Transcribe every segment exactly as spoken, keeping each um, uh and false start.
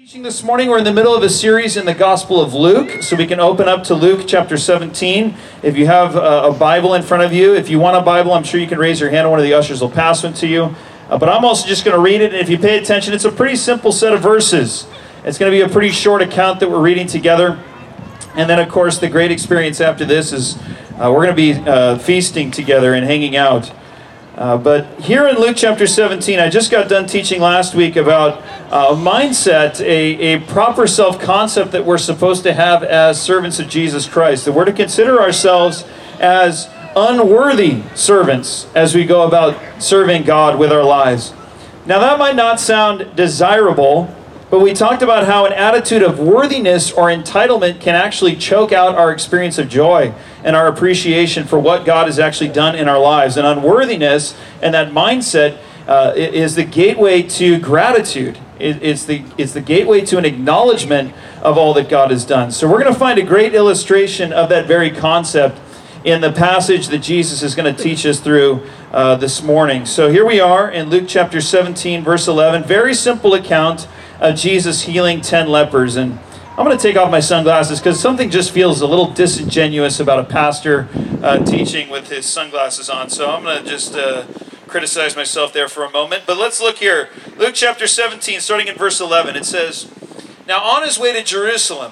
Teaching this morning, we're in the middle of a series in the Gospel of Luke, so we can open up to Luke chapter seventeen. If you have a, a Bible in front of you, if you want a Bible, I'm sure you can raise your hand and one of the ushers will pass one to you. Uh, but I'm also just going to read it, and if you pay attention, it's a pretty simple set of verses. It's going to be a pretty short account that we're reading together. And then, of course, the great experience after this is uh, we're going to be uh, feasting together and hanging out. Uh, but here in Luke chapter seventeen, I just got done teaching last week about uh, a mindset, a, a proper self-concept that we're supposed to have as servants of Jesus Christ. That we're to consider ourselves as unworthy servants as we go about serving God with our lives. Now that might not sound desirable, but we talked about how an attitude of worthiness or entitlement can actually choke out our experience of joy and our appreciation for what God has actually done in our lives. And unworthiness and that mindset uh, is the gateway to gratitude. It, it's the it's the gateway to an acknowledgement of all that God has done. So we're going to find a great illustration of that very concept in the passage that Jesus is going to teach us through uh, this morning. So here we are in Luke chapter seventeen, verse eleven. Very simple account of Jesus healing ten lepers. And I'm going to take off my sunglasses because something just feels a little disingenuous about a pastor uh, teaching with his sunglasses on. So I'm going to just uh, criticize myself there for a moment. But let's look here. Luke chapter seventeen, starting in verse eleven. It says, "Now on his way to Jerusalem,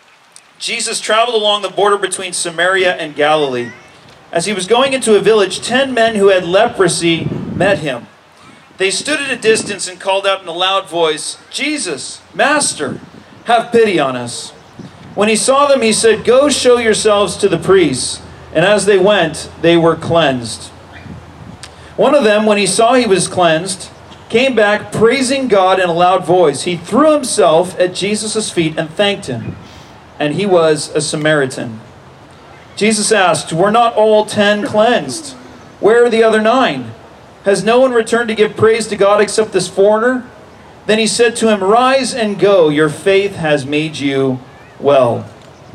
Jesus traveled along the border between Samaria and Galilee. As he was going into a village, ten men who had leprosy met him. They stood at a distance and called out in a loud voice, 'Jesus, Master, have pity on us.' When he saw them, he said, 'Go show yourselves to the priests.' And as they went, they were cleansed. One of them, when he saw he was cleansed, came back praising God in a loud voice. He threw himself at Jesus' feet and thanked him. And he was a Samaritan. Jesus asked, 'Were not all ten cleansed? Where are the other nine? Has no one returned to give praise to God except this foreigner?' Then he said to him, 'Rise and go. Your faith has made you well.'"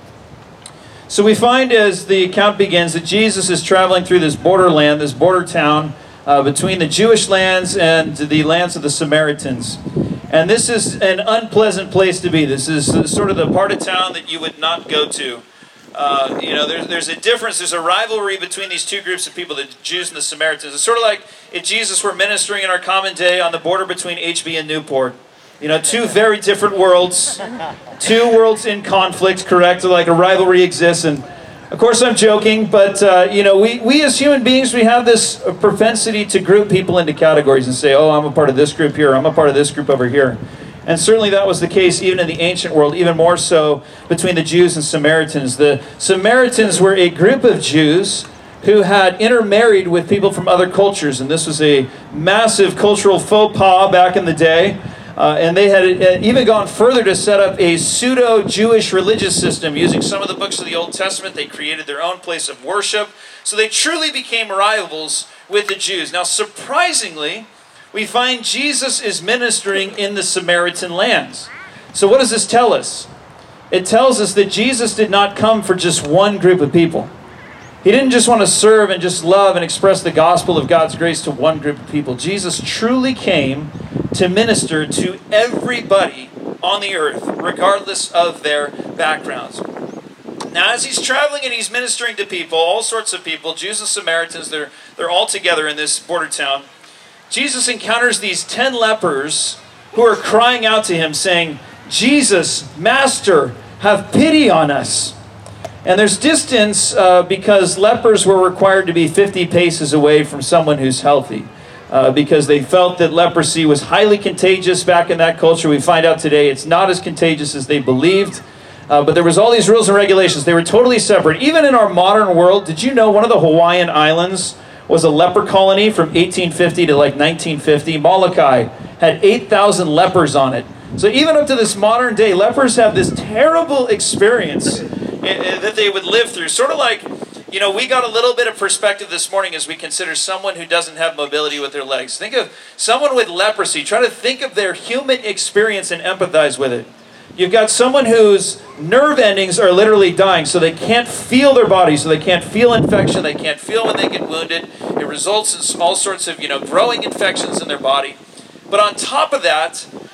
So we find as the account begins that Jesus is traveling through this borderland, this border town uh, between the Jewish lands and the lands of the Samaritans. And this is an unpleasant place to be. This is sort of the part of town that you would not go to. Uh, you know, there's, there's a difference. There's a rivalry between these two groups of people, the Jews and the Samaritans. It's sort of like if Jesus were ministering in our common day on the border between H B and Newport. You know, two very different worlds. Two worlds in conflict, correct? Like a rivalry exists. And of course I'm joking, but uh, you know, we, we as human beings, we have this propensity to group people into categories and say, oh, I'm a part of this group here, I'm a part of this group over here. And certainly that was the case even in the ancient world, even more so between the Jews and Samaritans. The Samaritans were a group of Jews who had intermarried with people from other cultures, and this was a massive cultural faux pas back in the day. Uh, and they had even gone further to set up a pseudo-Jewish religious system. Using some of the books of the Old Testament, they created their own place of worship. So they truly became rivals with the Jews. Now, surprisingly, we find Jesus is ministering in the Samaritan lands. So what does this tell us? It tells us that Jesus did not come for just one group of people. He didn't just want to serve and just love and express the gospel of God's grace to one group of people. Jesus truly came to minister to everybody on the earth, regardless of their backgrounds. Now, as he's traveling and he's ministering to people, all sorts of people, Jews and Samaritans, they're, they're all together in this border town. Jesus encounters these ten lepers who are crying out to him saying, "Jesus, Master, have pity on us." And there's distance uh, because lepers were required to be fifty paces away from someone who's healthy. Uh, because they felt that leprosy was highly contagious back in that culture. We find out today it's not as contagious as they believed. Uh, but there was all these rules and regulations. They were totally separate. Even in our modern world, did you know one of the Hawaiian Islands was a leper colony from eighteen fifty to like nineteen fifty? Molokai had eight thousand lepers on it. So even up to this modern day, lepers have this terrible experience that they would live through. Sort of like, you know, we got a little bit of perspective this morning as we consider someone who doesn't have mobility with their legs. Think of someone with leprosy. Try to think of their human experience and empathize with it. You've got someone whose nerve endings are literally dying, so they can't feel their body, so they can't feel infection, they can't feel when they get wounded. It results in all sorts of, you know, growing infections in their body. But on top of that,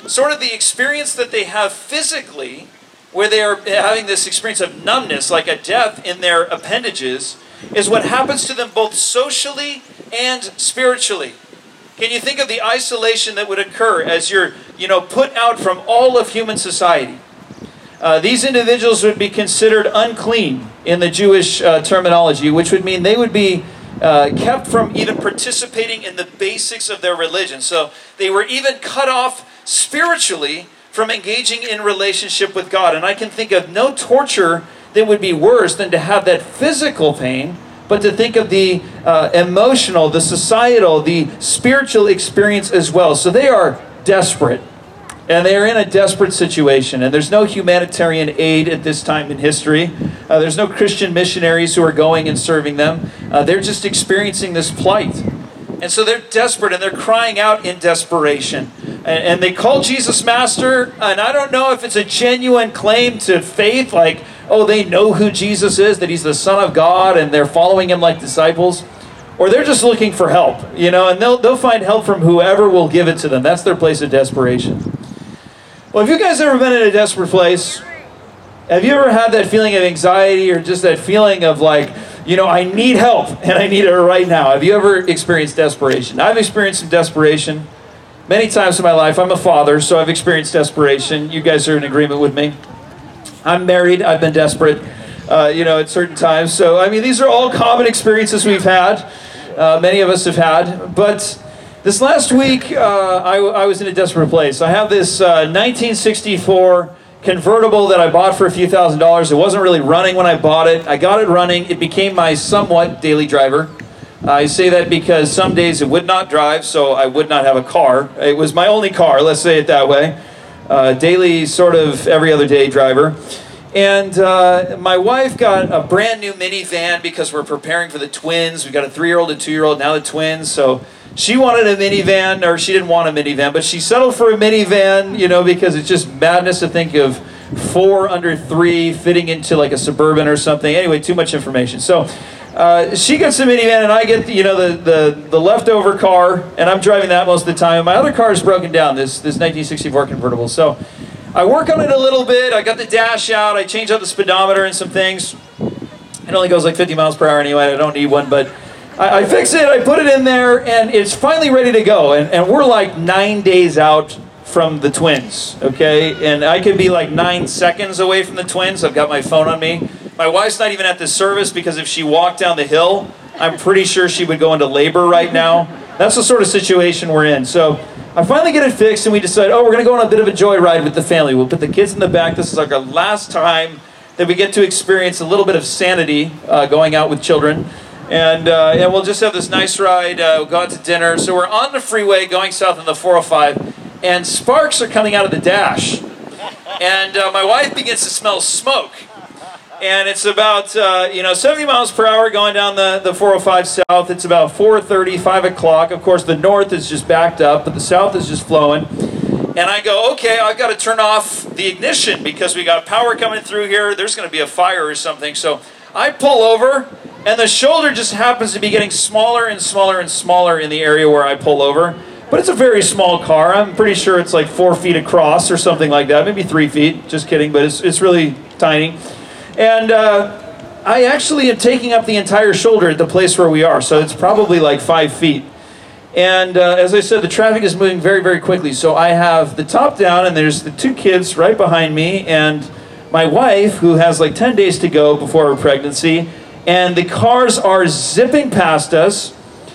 sort of the experience that they have physically, where they are having this experience of numbness, like a death in their appendages, is what happens to them both socially and spiritually. Can you think of the isolation that would occur as you're, you know, put out from all of human society? Uh, these individuals would be considered unclean in the Jewish uh, terminology, which would mean they would be uh, kept from even participating in the basics of their religion. So they were even cut off spiritually from engaging in relationship with God. And I can think of no torture that would be worse than to have that physical pain, but to think of the uh, emotional, the societal, the spiritual experience as well. So they are desperate. And they are in a desperate situation. And there's no humanitarian aid at this time in history. Uh, there's no Christian missionaries who are going and serving them. Uh, they're just experiencing this plight. And so they're desperate, and they're crying out in desperation. And, and they call Jesus Master. And I don't know if it's a genuine claim to faith, like, oh, they know who Jesus is, that he's the Son of God, and they're following him like disciples. Or they're just looking for help, you know, and they'll, they'll find help from whoever will give it to them. That's their place of desperation. Well, have you guys ever been in a desperate place? Have you ever had that feeling of anxiety, or just that feeling of like, you know, I need help and I need it right now? Have you ever experienced desperation? I've experienced some desperation many times in my life. I'm a father, so I've experienced desperation. You guys are in agreement with me. I'm married. I've been desperate, uh, you know, at certain times. So, I mean, these are all common experiences we've had. Uh, many of us have had. But this last week, uh, I, I was in a desperate place. I have this uh, nineteen sixty-four convertible that I bought for a few thousand dollars. It wasn't really running when I bought it. I got it running. It became my somewhat daily driver. Uh, I say that because some days it would not drive, so I would not have a car. It was my only car, let's say it that way. Uh, daily, sort of every other day driver. And uh, my wife got a brand new minivan because we're preparing for the twins. We got a three-year-old and two-year-old, now the twins. So she wanted a minivan, or she didn't want a minivan, but she settled for a minivan, you know, because it's just madness to think of four under three fitting into like a Suburban or something. Anyway, too much information. So uh, she gets a minivan, and I get, you know, the, the, the leftover car, and I'm driving that most of the time. My other car is broken down, this, this nineteen sixty-four convertible. So I work on it a little bit. I got the dash out. I changed out the speedometer and some things. It only goes like fifty miles per hour anyway. I don't need one, but I, I fix it. I put it in there, and it's finally ready to go. And, and we're like nine days out from the twins, okay? And I could be like nine seconds away from the twins. I've got my phone on me. My wife's not even at the service, because if she walked down the hill, I'm pretty sure she would go into labor right now. That's the sort of situation we're in. So I finally get it fixed, and we decide, oh, we're going to go on a bit of a joyride with the family. We'll put the kids in the back. This is like our last time that we get to experience a little bit of sanity uh, going out with children. And, uh, and we'll just have this nice ride. Uh, we'll go out to dinner. So we're on the freeway going south on the four oh five, and sparks are coming out of the dash. And uh, my wife begins to smell smoke. And it's about, uh, you know, seventy miles per hour going down the, the four oh five south. It's about four thirty, five o'clock. Of course, the north is just backed up, but the south is just flowing. And I go, okay, I've got to turn off the ignition because we got power coming through here. There's going to be a fire or something. So I pull over, and the shoulder just happens to be getting smaller and smaller and smaller in the area where I pull over. But it's a very small car. I'm pretty sure it's like four feet across or something like that. Maybe three feet. Just kidding, but it's, it's really tiny. And uh, I actually am taking up the entire shoulder at the place where we are. So it's probably like five feet. And uh, as I said, the traffic is moving very, very quickly. So I have the top down, and there's the two kids right behind me, and my wife, who has like ten days to go before her pregnancy. And the cars are zipping past us.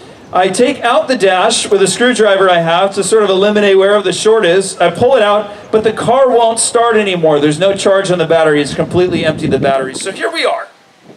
I take out the dash with a screwdriver I have to sort of eliminate wherever the short is. I pull it out, but the car won't start anymore. There's no charge on the battery. It's completely empty, the battery. So here we are.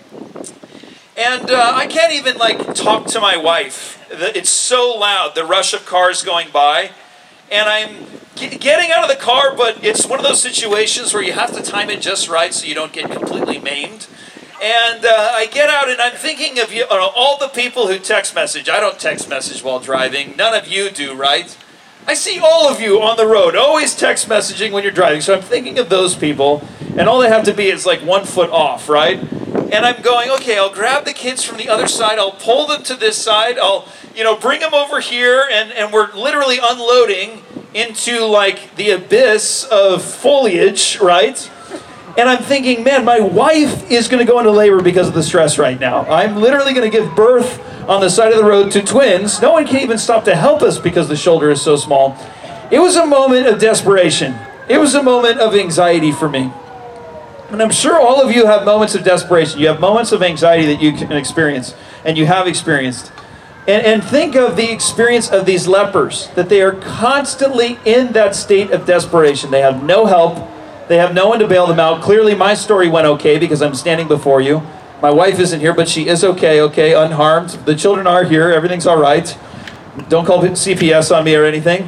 And uh, I can't even like talk to my wife. It's so loud, the rush of cars going by. And I'm g- getting out of the car, but it's one of those situations where you have to time it just right so you don't get completely maimed. And uh, I get out, and I'm thinking of you, uh, all the people who text message. I don't text message while driving. None of you do, right? I see all of you on the road, always text messaging when you're driving. So I'm thinking of those people, and all they have to be is like one foot off, right? And I'm going, okay, I'll grab the kids from the other side. I'll pull them to this side. I'll, you know, bring them over here, and, and we're literally unloading. into like the abyss of foliage, right? And I'm thinking, man, my wife is going to go into labor because of the stress right now. I'm literally going to give birth on the side of the road to twins. No one can even stop to help us because the shoulder is so small. It was a moment of desperation. It was a moment of anxiety for me. And I'm sure all of you have moments of desperation. You have moments of anxiety that you can experience, and you have experienced. And, and think of the experience of these lepers, that they are constantly in that state of desperation. They have no help. They have no one to bail them out. Clearly, my story went okay because I'm standing before you. My wife isn't here, but she is okay, okay, unharmed. The children are here. Everything's all right. Don't call C P S on me or anything.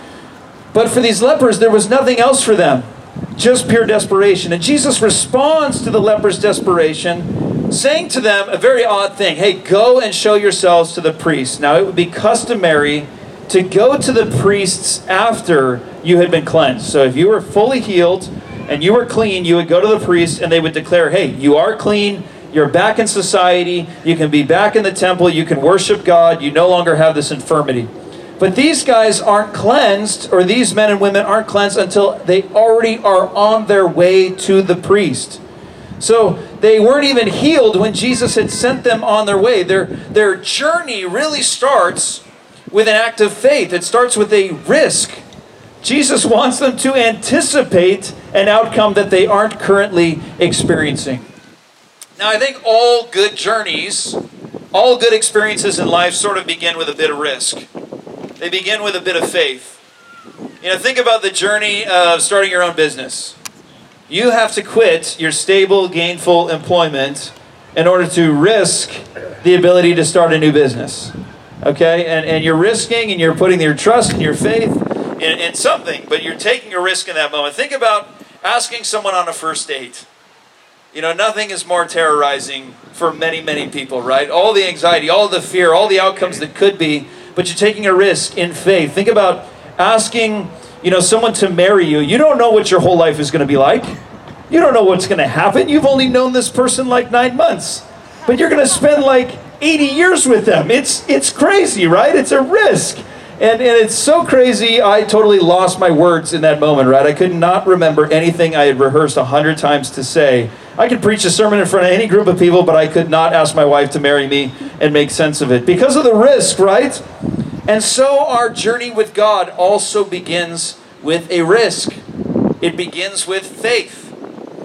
But for these lepers, there was nothing else for them. Just pure desperation. And Jesus responds to the lepers' desperation, saying to them a very odd thing. Hey, go and show yourselves to the priests. Now, it would be customary to go to the priests after you had been cleansed. So if you were fully healed and you were clean, you would go to the priest and they would declare, hey, you are clean. You're back in society. You can be back in the temple. You can worship God. You no longer have this infirmity. But these guys aren't cleansed, or these men and women aren't cleansed until they already are on their way to the priest. So they weren't even healed when Jesus had sent them on their way. Their, their journey really starts with an act of faith. It starts with a risk. Jesus wants them to anticipate an outcome that they aren't currently experiencing. Now, I think all good journeys, all good experiences in life sort of begin with a bit of risk. They begin with a bit of faith. You know, think about the journey of starting your own business. You have to quit your stable, gainful employment in order to risk the ability to start a new business. Okay? And, and you're risking and you're putting your trust and your faith in, in something, but you're taking a risk in that moment. Think about asking someone on a first date. You know, nothing is more terrorizing for many, many people, right? All the anxiety, all the fear, all the outcomes that could be, but you're taking a risk in faith. Think about asking, you know, someone to marry you. You don't know what your whole life is going to be like. You don't know what's going to happen. You've only known this person like nine months, but you're going to spend like eighty years with them. It's it's crazy, right? It's a risk. And, and it's so crazy, I totally lost my words in that moment, right? I could not remember anything I had rehearsed a hundred times to say. I could preach a sermon in front of any group of people, but I could not ask my wife to marry me and make sense of it because of the risk, right? And so our journey with God also begins with a risk. It begins with faith.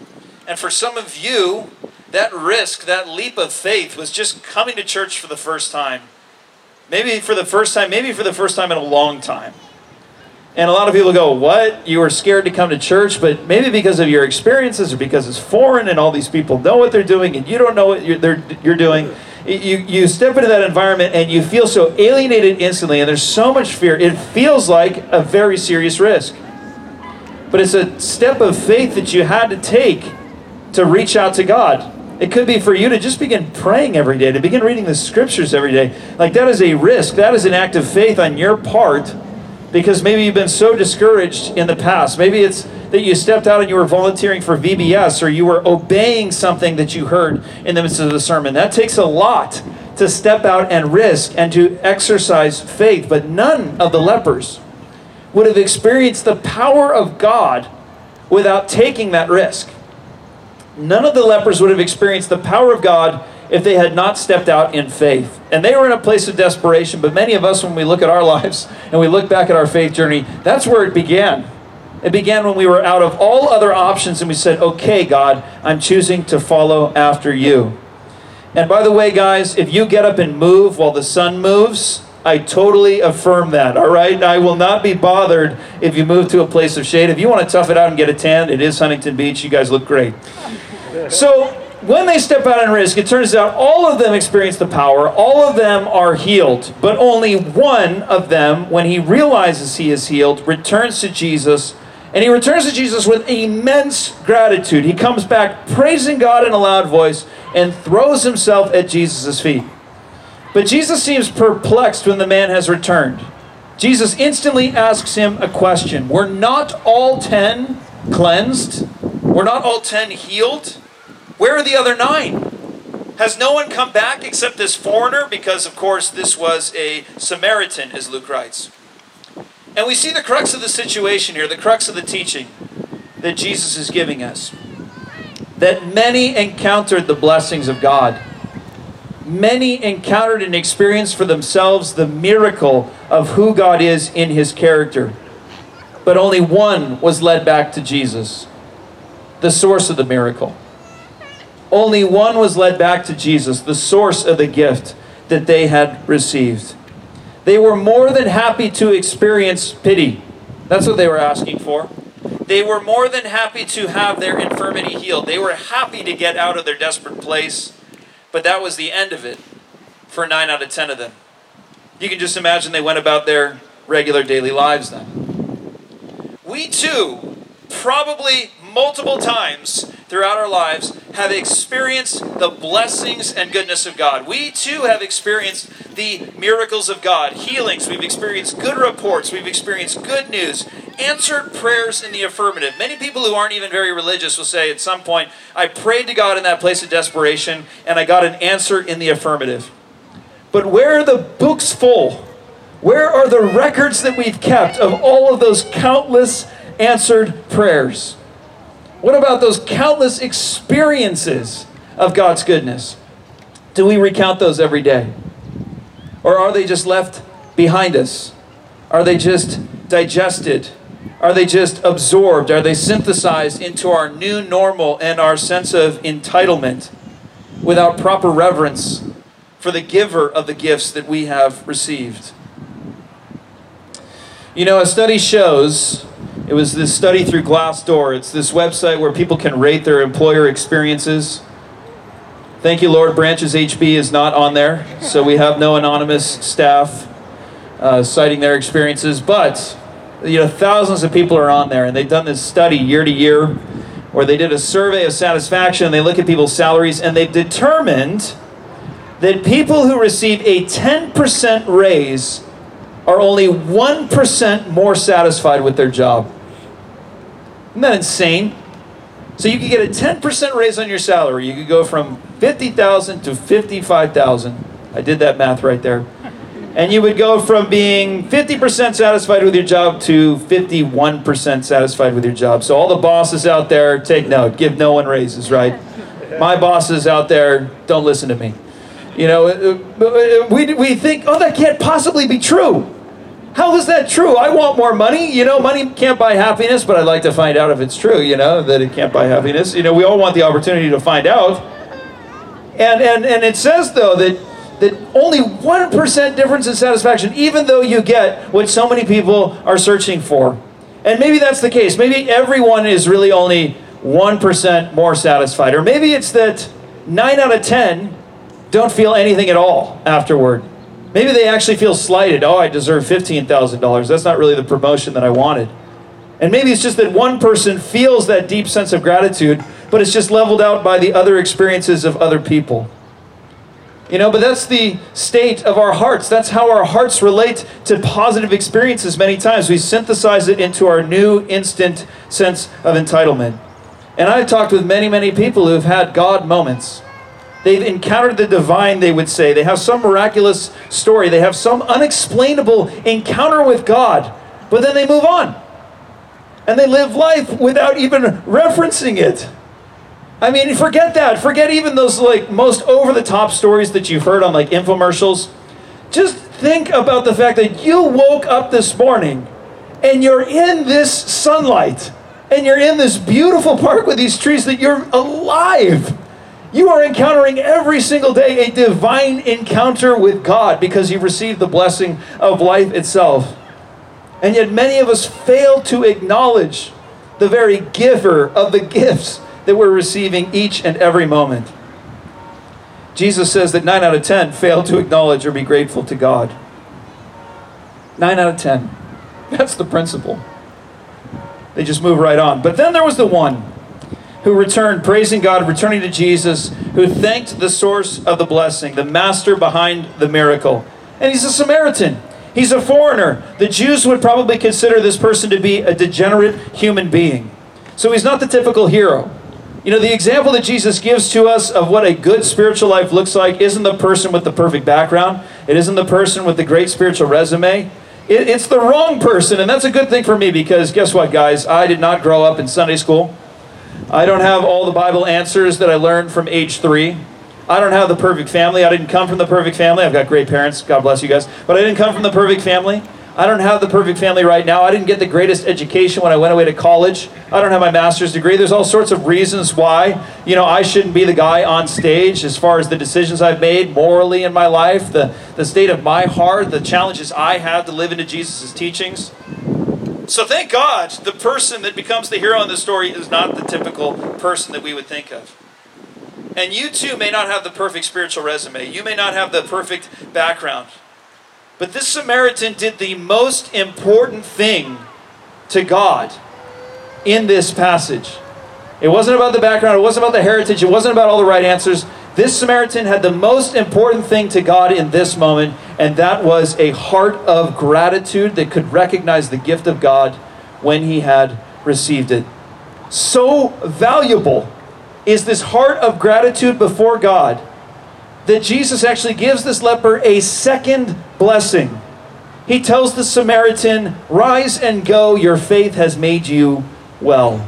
And for some of you, that risk, that leap of faith was just coming to church for the first time. Maybe for the first time, maybe for the first time in a long time. And a lot of people go, what? You were scared to come to church, but maybe because of your experiences or because it's foreign and all these people know what they're doing and you don't know what you're, they're, you're doing. You, you step into that environment and you feel so alienated instantly and there's so much fear. It feels like a very serious risk. But it's a step of faith that you had to take to reach out to God. It could be for you to just begin praying every day, to begin reading the scriptures every day. Like that is a risk. That is an act of faith on your part because maybe you've been so discouraged in the past. Maybe it's that you stepped out and you were volunteering for V B S or you were obeying something that you heard in the midst of the sermon. That takes a lot to step out and risk and to exercise faith. But none of the lepers would have experienced the power of God without taking that risk. None of the lepers would have experienced the power of God if they had not stepped out in faith. And they were in a place of desperation, but many of us, when we look at our lives and we look back at our faith journey, that's where it began. It began when we were out of all other options and we said, okay, God, I'm choosing to follow after you. And by the way, guys, if you get up and move while the sun moves, I totally affirm that, all right? I will not be bothered if you move to a place of shade. If you want to tough it out and get a tan, it is Huntington Beach. You guys look great. So when they step out and risk, it turns out all of them experience the power. All of them are healed. But only one of them, when he realizes he is healed, returns to Jesus. And he returns to Jesus with immense gratitude. He comes back praising God in a loud voice and throws himself at Jesus' feet. But Jesus seems perplexed when the man has returned. Jesus instantly asks him a question. Were not all ten cleansed? Were not all ten healed? Where are the other nine? Has no one come back except this foreigner? Because, of course, this was a Samaritan, as Luke writes. And we see the crux of the situation here, the crux of the teaching that Jesus is giving us. That many encountered the blessings of God. Many encountered and experienced for themselves the miracle of who God is in His character. But only one was led back to Jesus, the source of the miracle. Only one was led back to Jesus, the source of the gift that they had received. They were more than happy to experience pity. That's what they were asking for. They were more than happy to have their infirmity healed. They were happy to get out of their desperate place. But that was the end of it for nine out of ten of them. You can just imagine they went about their regular daily lives then. We too, probably multiple times throughout our lives, have experienced the blessings and goodness of God. We too have experienced the miracles of God, healings. We've experienced good reports. We've experienced good news, answered prayers in the affirmative. Many people who aren't even very religious will say at some point, I prayed to God in that place of desperation and I got an answer in the affirmative. But where are the books full? Where are the records that we've kept of all of those countless answered prayers? What about those countless experiences of God's goodness? Do we recount those every day? Or are they just left behind us? Are they just digested? Are they just absorbed? Are they synthesized into our new normal and our sense of entitlement without proper reverence for the giver of the gifts that we have received? You know, a study shows, it was this study through Glassdoor. It's this website where people can rate their employer experiences. Thank you, Lord. Branches H B is not on there, so we have no anonymous staff uh, citing their experiences. But, you know, thousands of people are on there, and they've done this study year to year where they did a survey of satisfaction. They look at people's salaries, and they've determined that people who receive a ten percent raise are only one percent more satisfied with their job. Isn't that insane? So you could get a ten percent raise on your salary. You could go from fifty thousand dollars to fifty-five thousand dollars. I did that math right there. And you would go from being fifty percent satisfied with your job to fifty-one percent satisfied with your job. So all the bosses out there, take note. Give no one raises, right? My bosses out there, don't listen to me. You know, we, we think, oh, that can't possibly be true. How is that true? I want more money. You know, money can't buy happiness, but I'd like to find out if it's true, you know, that it can't buy happiness. You know, we all want the opportunity to find out. And and, and it says, though, that, that only one percent difference in satisfaction, even though you get what so many people are searching for. And maybe that's the case. Maybe everyone is really only one percent more satisfied. Or maybe it's that nine out of ten don't feel anything at all afterward. Maybe they actually feel slighted. Oh, I deserve fifteen thousand dollars. That's not really the promotion that I wanted. And maybe it's just that one person feels that deep sense of gratitude, but it's just leveled out by the other experiences of other people. You know, but that's the state of our hearts. That's how our hearts relate to positive experiences many times. We synthesize it into our new instant sense of entitlement. And I've talked with many, many people who have had God moments. They've encountered the divine, they would say. They have some miraculous story. They have some unexplainable encounter with God. But then they move on. And they live life without even referencing it. I mean, forget that. Forget even those like most over-the-top stories that you've heard on like infomercials. Just think about the fact that you woke up this morning and you're in this sunlight. And you're in this beautiful park with these trees, that you're alive. You are encountering every single day a divine encounter with God because you've received the blessing of life itself. And yet many of us fail to acknowledge the very giver of the gifts that we're receiving each and every moment. Jesus says that nine out of ten fail to acknowledge or be grateful to God. nine out of ten. That's the principle. They just move right on. But then there was the one who returned, praising God, returning to Jesus, who thanked the source of the blessing, the master behind the miracle. And he's a Samaritan. He's a foreigner. The Jews would probably consider this person to be a degenerate human being. So he's not the typical hero. You know, the example that Jesus gives to us of what a good spiritual life looks like isn't the person with the perfect background. It isn't the person with the great spiritual resume. It, it's the wrong person, and that's a good thing for me because guess what, guys? I did not grow up in Sunday school. I don't have all the Bible answers that I learned from age three. I don't have the perfect family. I didn't come from the perfect family. I've got great parents. God bless you guys. But I didn't come from the perfect family. I don't have the perfect family right now. I didn't get the greatest education when I went away to college. I don't have my master's degree. There's all sorts of reasons why, you know, I shouldn't be the guy on stage as far as the decisions I've made morally in my life, the, the state of my heart, the challenges I have to live into Jesus' teachings. So thank God the person that becomes the hero in the story is not the typical person that we would think of. And you too may not have the perfect spiritual resume. You may not have the perfect background. But this Samaritan did the most important thing to God in this passage. It wasn't about the background. It wasn't about the heritage. It wasn't about all the right answers. This Samaritan had the most important thing to God in this moment, and that was a heart of gratitude that could recognize the gift of God when he had received it. So valuable is this heart of gratitude before God that Jesus actually gives this leper a second blessing. He tells the Samaritan, "Rise and go, your faith has made you well."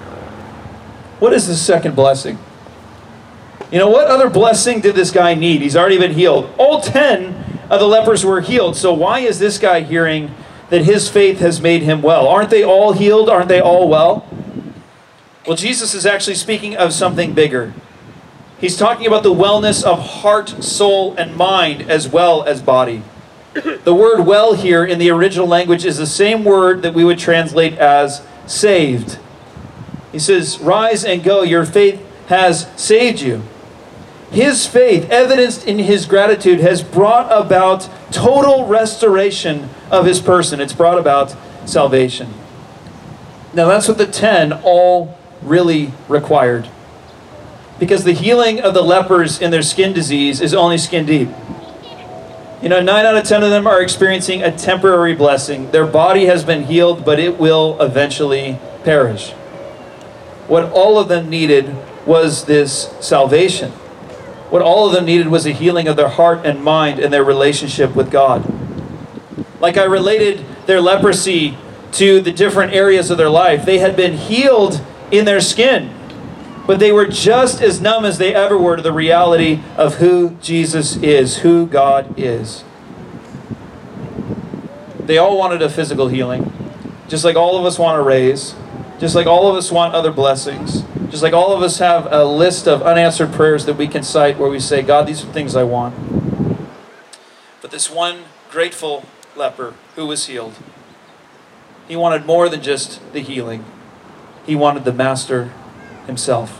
What is the second blessing? You know, what other blessing did this guy need? He's already been healed. All ten of the lepers were healed, so why is this guy hearing that his faith has made him well? Aren't they all healed? Aren't they all well? Well, Jesus is actually speaking of something bigger. He's talking about the wellness of heart, soul, and mind as well as body. The word well here in the original language is the same word that we would translate as saved. He says, "Rise and go, your faith has saved you." His faith, evidenced in his gratitude, has brought about total restoration of his person. It's brought about salvation. Now that's what the ten all really required. Because the healing of the lepers in their skin disease is only skin deep. You know, nine out of ten of them are experiencing a temporary blessing. Their body has been healed, but it will eventually perish. What all of them needed was this salvation. What all of them needed was a healing of their heart and mind and their relationship with God. Like I related their leprosy to the different areas of their life. They had been healed in their skin, but they were just as numb as they ever were to the reality of who Jesus is, who God is. They all wanted a physical healing, just like all of us want a raise, just like all of us want other blessings, just like all of us have a list of unanswered prayers that we can cite where we say, "God, these are things I want." But this one grateful leper who was healed, he wanted more than just the healing. He wanted the master himself.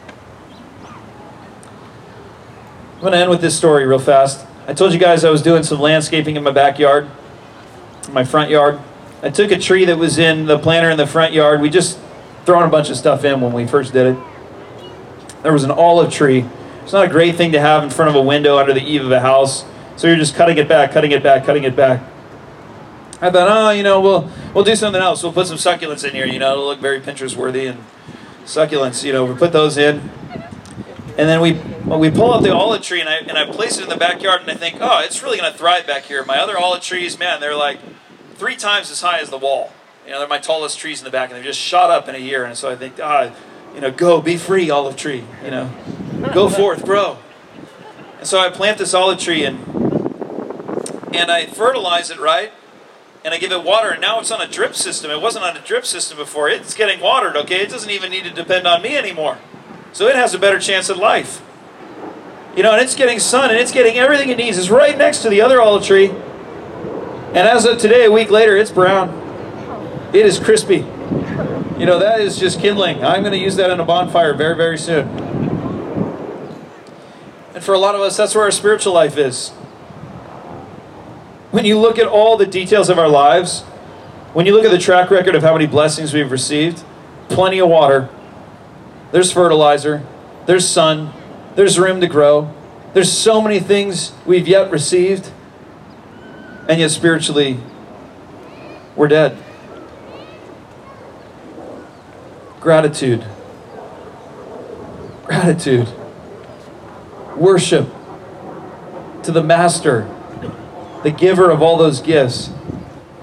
I'm going to end with this story real fast. I told you guys I was doing some landscaping in my backyard, in my front yard. I took a tree that was in the planter in the front yard. We just thrown a bunch of stuff in when we first did it. There was an olive tree. It's not a great thing to have in front of a window under the eave of a house. So you're just cutting it back, cutting it back, cutting it back. I thought, oh, you know, we'll we'll do something else. We'll put some succulents in here. You know, it'll look very Pinterest worthy, and succulents. You know, we put those in, and then we well, we pull out the olive tree, and I and I place it in the backyard, and I think, oh, it's really going to thrive back here. My other olive trees, man, they're like three times as high as the wall. You know, they're my tallest trees in the back, and they've just shot up in a year. And so I think, ah, you know, go, be free, olive tree. You know, go forth, grow. And so I plant this olive tree, and and I fertilize it, right? And I give it water, and now it's on a drip system. It wasn't on a drip system before. It's getting watered, okay? It doesn't even need to depend on me anymore. So it has a better chance at life. You know, and it's getting sun, and it's getting everything it needs. It's right next to the other olive tree. And as of today, a week later, it's brown. It is crispy. You know, that is just kindling. I'm going to use that in a bonfire very, very soon. And for a lot of us, that's where our spiritual life is. When you look at all the details of our lives, when you look at the track record of how many blessings we've received, plenty of water, there's fertilizer, there's sun, there's room to grow, there's so many things we've yet received, and yet spiritually, we're dead. Gratitude. Gratitude. Worship to the Master, the giver of all those gifts,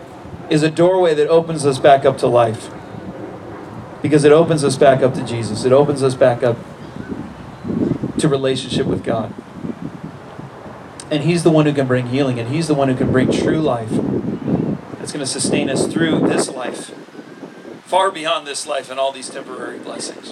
is a doorway that opens us back up to life. Because it opens us back up to Jesus. It opens us back up to relationship with God. And He's the one who can bring healing, and He's the one who can bring true life. It's going to sustain us through this life, far beyond this life and all these temporary blessings.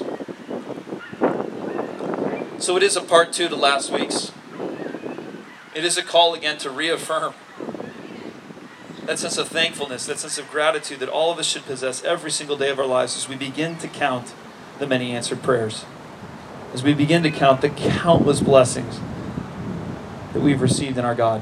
So it is a part two to last week's. It is a call again to reaffirm that sense of thankfulness, that sense of gratitude that all of us should possess every single day of our lives as we begin to count the many answered prayers. As we begin to count the countless blessings that we've received in our God.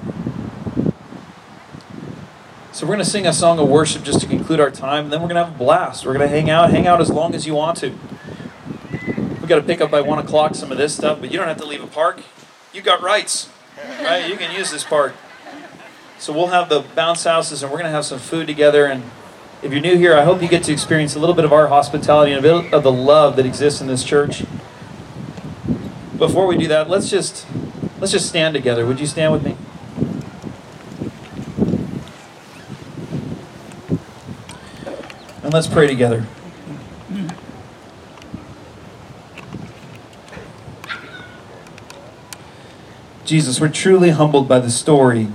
So we're going to sing a song of worship just to conclude our time, and then we're going to have a blast. We're going to hang out, hang out as long as you want to. We've got to pick up by one o'clock some of this stuff, but you don't have to leave a park. You got rights, right? You can use this park. So we'll have the bounce houses, and we're going to have some food together. And if you're new here, I hope you get to experience a little bit of our hospitality and a bit of the love that exists in this church. Before we do that, let's just let's just stand together. Would you stand with me? And let's pray together. Jesus, we're truly humbled by the story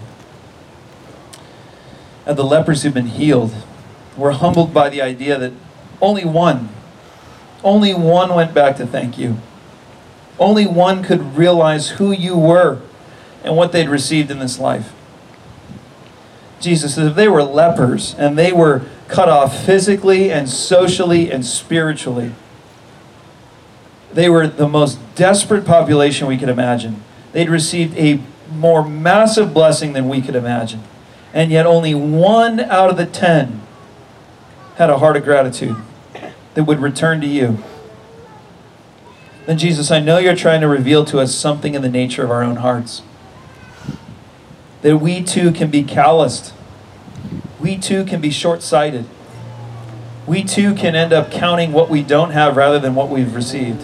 of the lepers who've been healed. We're humbled by the idea that only one, only one went back to thank you. Only one could realize who you were and what they'd received in this life. Jesus, if they were lepers and they were cut off physically and socially and spiritually, they were the most desperate population we could imagine. They'd received a more massive blessing than we could imagine. And yet only one out of the ten had a heart of gratitude that would return to you. Then Jesus, I know you're trying to reveal to us something in the nature of our own hearts. That we too can be calloused. We too can be short-sighted. We too can end up counting what we don't have rather than what we've received.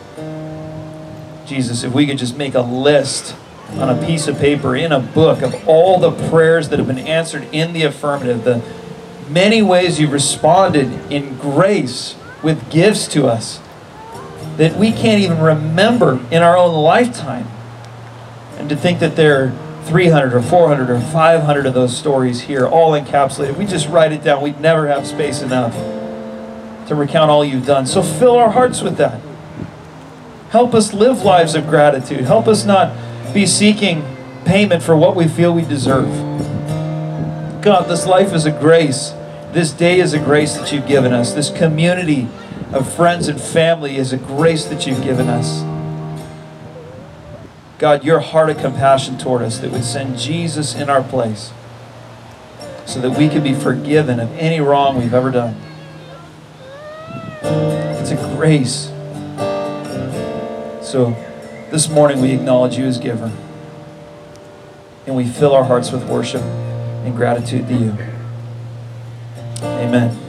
Jesus, if we could just make a list on a piece of paper, in a book, of all the prayers that have been answered in the affirmative, the many ways you've responded in grace with gifts to us that we can't even remember in our own lifetime. And to think that there are three hundred or four hundred or five hundred of those stories here, all encapsulated. If we just write it down, we'd never have space enough to recount all you've done. So fill our hearts with that. Help us live lives of gratitude. Help us not be seeking payment for what we feel we deserve. God, this life is a grace. This day is a grace that you've given us. This community of friends and family is a grace that you've given us. God, your heart of compassion toward us that would send Jesus in our place so that we could be forgiven of any wrong we've ever done. It's a grace. So this morning we acknowledge you as giver. And we fill our hearts with worship and gratitude to you. Amen.